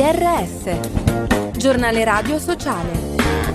GRS, Giornale Radio Sociale.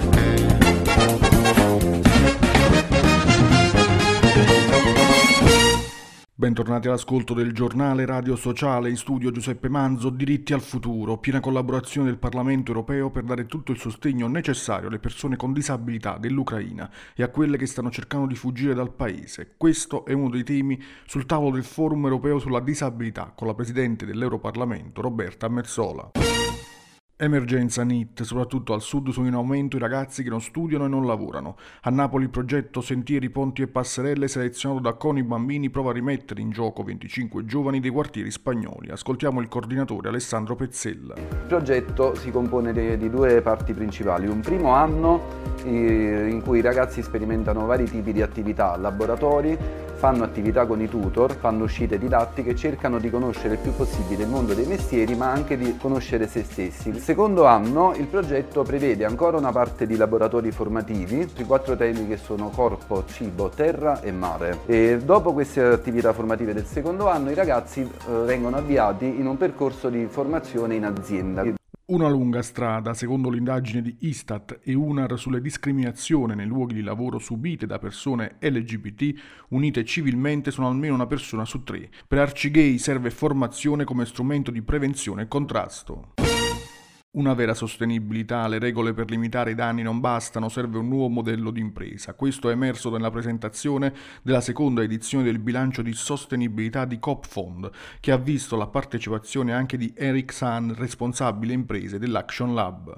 Bentornati all'ascolto del Giornale Radio Sociale, in studio Giuseppe Manzo. Diritti al futuro, piena collaborazione del Parlamento europeo per dare tutto il sostegno necessario alle persone con disabilità dell'Ucraina e a quelle che stanno cercando di fuggire dal paese. Questo è uno dei temi sul tavolo del Forum europeo sulla disabilità con la Presidente dell'Europarlamento Roberta Metsola. Emergenza NEET, soprattutto al sud sono in aumento i ragazzi che non studiano e non lavorano. A Napoli il progetto Sentieri, Ponti e Passerelle selezionato da CONI Bambini prova a rimettere in gioco 25 giovani dei quartieri spagnoli. Ascoltiamo il coordinatore Alessandro Pezzella. Il progetto si compone di due parti principali. Un primo anno in cui i ragazzi sperimentano vari tipi di attività, laboratori, fanno attività con i tutor, fanno uscite didattiche, cercano di conoscere il più possibile il mondo dei mestieri, ma anche di conoscere se stessi. Il secondo anno il progetto prevede ancora una parte di laboratori formativi sui 4 temi che sono corpo, cibo, terra e mare. E dopo queste attività formative del secondo anno i ragazzi vengono avviati in un percorso di formazione in azienda. Una lunga strada, secondo l'indagine di Istat e UNAR sulle discriminazioni nei luoghi di lavoro subite da persone LGBT unite civilmente sono almeno una persona su 3. Per Arcigay serve formazione come strumento di prevenzione e contrasto. Una vera sostenibilità, le regole per limitare i danni non bastano, serve un nuovo modello di impresa. Questo è emerso nella presentazione della seconda edizione del bilancio di sostenibilità di Coop Fund, che ha visto la partecipazione anche di Eric San, responsabile imprese dell'Action Lab.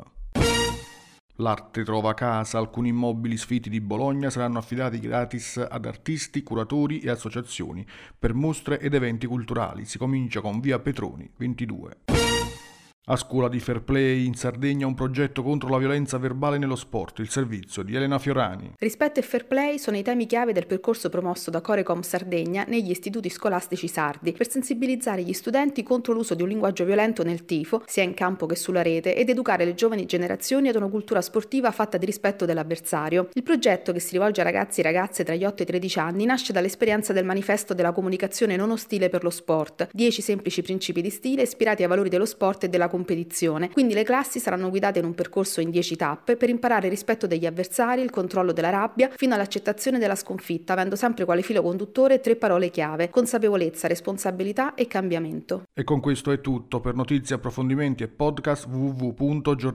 L'arte trova casa, alcuni immobili sfitti di Bologna saranno affidati gratis ad artisti, curatori e associazioni per mostre ed eventi culturali. Si comincia con via Petroni 22. A scuola di Fair Play in Sardegna un progetto contro la violenza verbale nello sport, il servizio di Elena Fiorani. Rispetto e fair play sono i temi chiave del percorso promosso da Corecom Sardegna negli istituti scolastici sardi per sensibilizzare gli studenti contro l'uso di un linguaggio violento nel tifo, sia in campo che sulla rete, ed educare le giovani generazioni ad una cultura sportiva fatta di rispetto dell'avversario. Il progetto, che si rivolge a ragazzi e ragazze tra gli 8 e i 13 anni, nasce dall'esperienza del manifesto della comunicazione non ostile per lo sport, 10 semplici principi di stile ispirati ai valori dello sport e della competizione. Quindi le classi saranno guidate in un percorso in 10 tappe per imparare il rispetto degli avversari, il controllo della rabbia, fino all'accettazione della sconfitta, avendo sempre quale filo conduttore 3 parole chiave: consapevolezza, responsabilità e cambiamento. E con questo è tutto. Per notizie, approfondimenti e podcast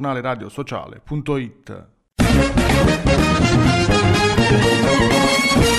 www.giornaleradiosociale.it.